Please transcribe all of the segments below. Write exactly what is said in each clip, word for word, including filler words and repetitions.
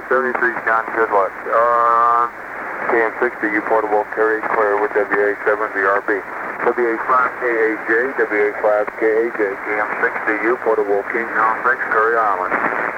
seventy-three, John, good luck. Uh, K M sixty, U portable, carry clear with W A seven V R B. W A five K A J, W A five K A J, K M sixty, U portable, King John six, Curry Island.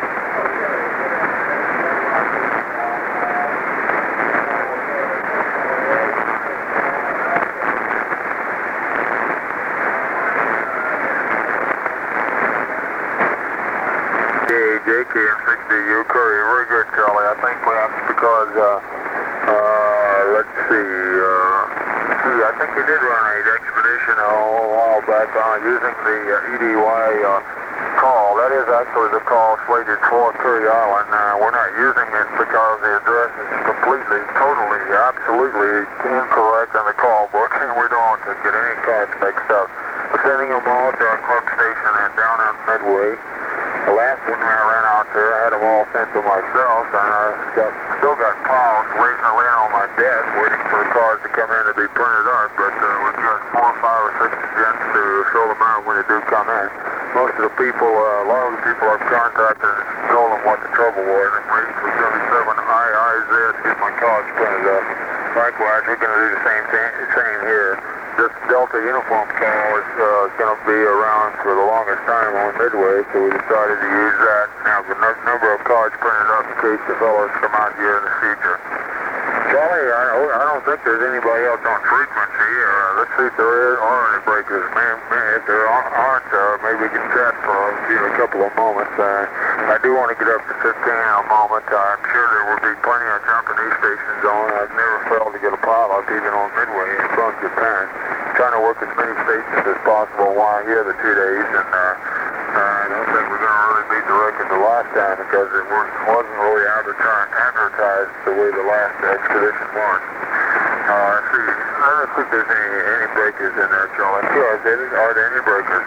K M sixty, U Curry, very good, Charlie. I think perhaps because, uh, uh, let's see, uh, see, I think he did run an expedition a while back on using the uh, E D Y uh, call. That is actually the call slated for Curry Island. Uh, we're not using it because the address is completely, totally, absolutely incorrect in the call book, and we don't want to get any cards mixed up. We're sending them all to our club station and down on Midway. The last one when I ran out there, I had them all sent to myself, and I got, still got piles waiting laying on my desk, waiting for the cards to come in to be printed up, but uh, we've got four, five, or six gents to fill them out when they do come in. Most of the people, uh, a lot of the people I've contacted and told them what the trouble was. I'm waiting for seventy-seven I I Z to get my cards printed up. Likewise, we're going to do the same thing, same here. This Delta uniform call is uh, going to be around for the longest time on Midway, so we decided to use that. Now, the n number of cards printed up in case the fellows come out here in the future. Charlie, I, I don't think there's anybody else on frequency here. Uh, let's see if there are any breakers. Man, man, if there aren't, uh, maybe we can chat for a, few, a couple of moments. Uh, I do want to get up to fifteen in a moment. Uh, I'm sure there will be plenty of Japanese stations on. I've never failed to get a pilot, even on Midway from Japan. Trying to work as many stations as possible while here the two days, and uh, uh, I don't think we're going to really beat the record the last time because it was, wasn't really advertised, advertised the way the last expedition was. Uh, let's see, I don't think there's any, any breakers in there, Charlie. Sure, are there, are there any breakers?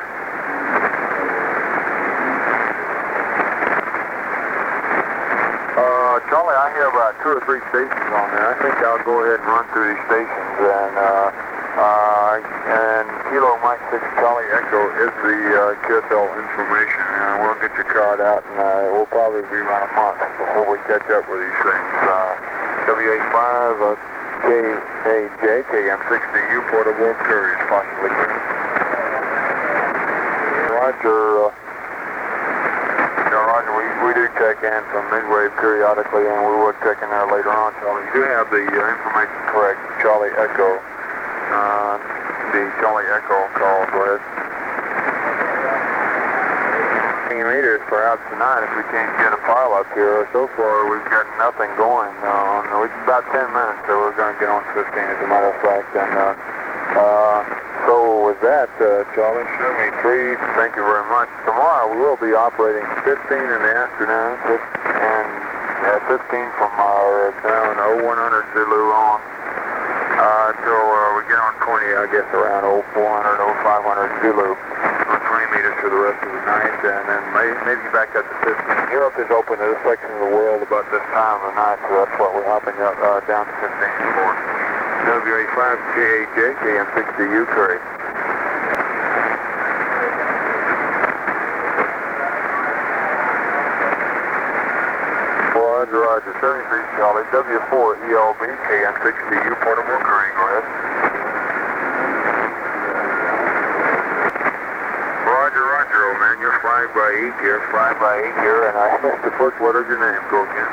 Uh, Charlie, I hear about two or three stations on there. I think I'll go ahead and run through these stations, and uh, Uh, and Kilo Mike six Charlie Echo is the uh, Q S L information. Uh, we'll get your card out, and uh, it will probably be about a month before we catch up with these things. Uh, W A five uh, K A J, K M sixty U portable carriers, possibly. Roger. Uh, no, Roger, we, we do check in from Midway periodically, and we will check in there later on, Charlie. You do have the uh, information correct, Charlie Echo. Uh, the Charlie Echo call, go ahead. Meters perhaps tonight if we can't get a pile up here. So far we've got nothing going on. Uh, it's about ten minutes, so we're going to get on fifteen as a matter of fact. And uh, uh, so with that, uh, Charlie, show me three. Thank you very much. Tomorrow we will be operating fifteen in the afternoon and uh, fifteen from our down oh one hundred Zulu on. Uh, until uh, we get on twenty, I guess around oh four hundred, oh five hundred Zulu for twenty meters for the rest of the night, and then may, maybe back up to fifteen. Europe is open to this section of the world about this time of the night, so that's what we're hopping up uh, down to fifteen for. W A five K A J, K M sixty U Curry. Roger, Roger, seventy-three Charlie, W four E L B, K M sixty U portable Curry, go ahead. Roger, Roger, old man, you're flying by eight gear, flying by eight gear, and I missed the first letter of your name, go again.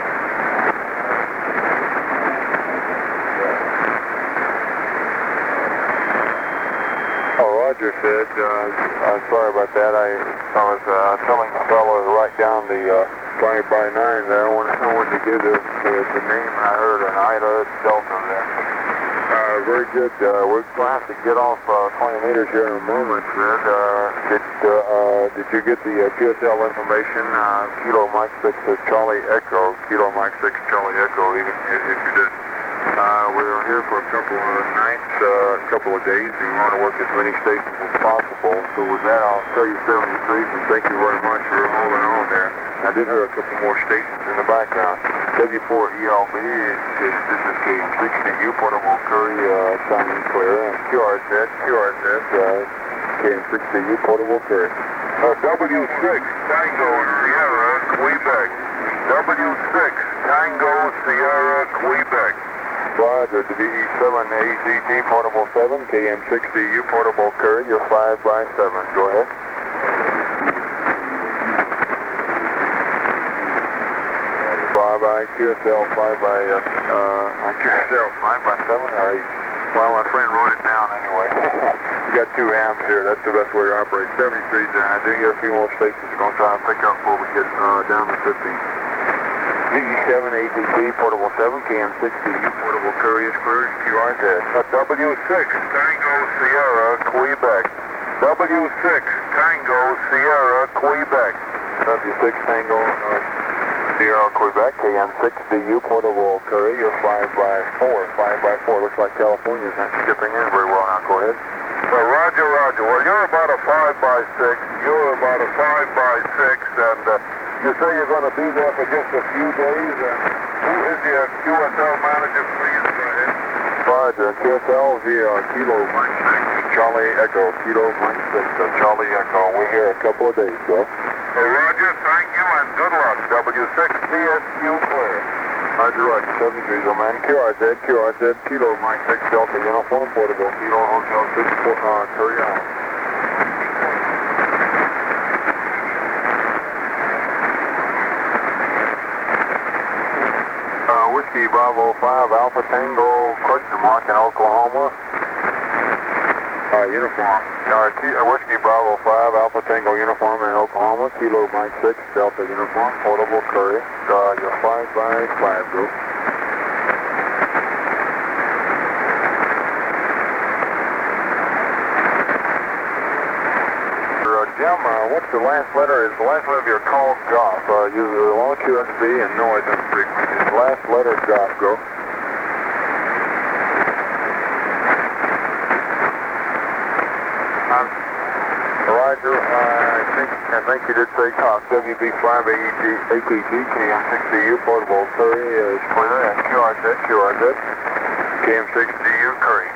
Oh, Roger said, uh, I'm sorry about that, I, I was uh, telling the fellow to write down the uh, five by nine there. I want to know when to give the, the, the name I heard, and I heard Delta there. Uh, very good. Uh, we're going to have to get off uh, twenty meters here in a moment, Fred. Uh, did, uh, uh, did you get the uh, Q S L information? Uh, Kilo Mike six uh, Charlie Echo. Kilo Mike six Charlie Echo, even if, if you did. Uh, we were here for a couple of nights, uh, a couple of days. We want to work as many stations as possible. So with that, I'll tell you seventy-three, and thank you very much for holding on there. I did hear a couple more stations in the background. W four E L B, is, is, this is K M sixty U portable Curry, uh, sounding clear. And Q R Z, Q R Z, uh, K M sixty U portable Curry. Uh, W six, Tango, Sierra, Quebec. W six. Sierra, Quebec. Roger, D E seven A Z T Portable seven, K M six D U Portable Curry, you're five by seven. Go ahead. five by Q S L, five by, uh, uh, Q S L, five by seven, or eight. Well, my friend wrote it down anyway. We got two hams here, that's the best way to operate. seventy-threes, and I do get a few more stations we're going to try and pick up before we get uh, down to fifteen. D E seven A T T Portable seven, K M six D U Portable Courier Cruise, Q R Z. W six Tango Sierra, Quebec. W six Tango Sierra, Quebec. W six Tango uh, Sierra, Quebec, K M six D U Portable Courier, five by four. five by four, looks like California's not skipping in very well now. Go ahead. Uh, roger, roger. Well, you're about a five by six. You're about a five by six, and uh, you say you're going to be there for just a few days. And who is your Q S L manager, please? Go ahead. Roger, Q S L via Kilo Mike six, Charlie Echo. Kilo Mike six, uh, Charlie Echo. We're here a couple of days, bro. Uh, roger, thank you, and good luck. W six P S Q clear. Roger, roger. seventy-three, oh man. Q R Z, Q R Z, Kilo Mike six, Delta Uniform, Portable Kilo Hotel six, uh, Curry Island. Uh, Whiskey Bravo five, Alpha Tango, question mark in Oklahoma. Uh, uniform. Uh, T uh, Whiskey Bravo five, Alpha Tango uniform in Oklahoma. Kilo Mike six, Delta uniform, Portable Courier. Uh, you're five by five, group. Uh, Jim, uh, what's the last letter? Is the last letter of your call Golf? Uh, use the long Q S B and noise and frequency. The last letter Golf, go. Um, Roger, uh, I think I think you did say Cox. W B five A E G A K G K M six D U Portable Curry is clear, and Q R Z Q R Z K M six D U Curry.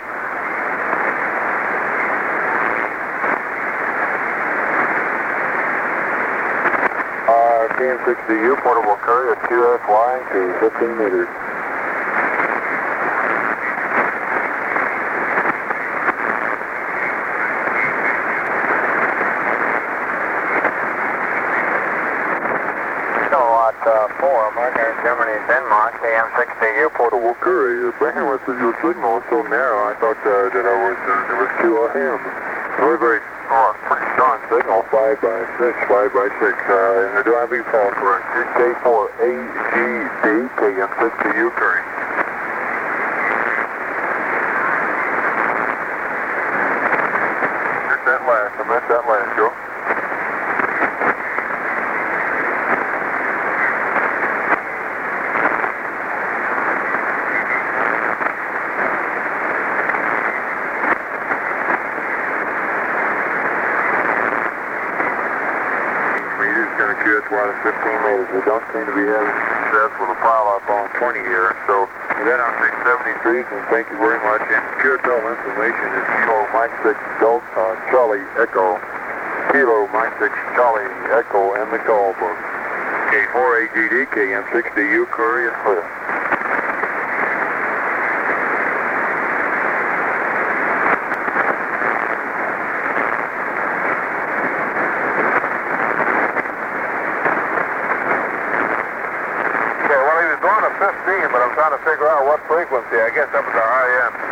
Uh, K M six D U Portable Curry is Q S Y to fifteen meters. Uh, four, American, Germany, Denmark, K M six D U Portable Courier. Bringing with us your signal is so narrow, I thought uh, that I was, uh, there was two of him. Very, very strong, pretty strong signal, five by six, five by six. Uh, and do I have you call correct? K four A G D, K M six D U Curry. Missed that last, I missed that last, Joe. Q S Y to fifteen meters. We don't seem to be having success with a pile-up on twenty here, so then I'll take seventy-threes, and thank you very much. And Q S L information is Kilo Mike six Delta uh, Charlie Echo. Kilo Mike six Charlie Echo and the call book. K four A G D, K M six D U, Curry is clear. fifteen, but I'm trying to figure out what frequency. I guess up at the high end.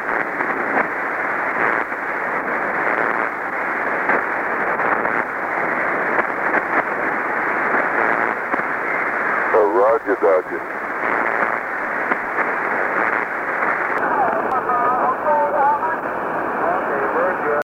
Oh, roger, Dodger.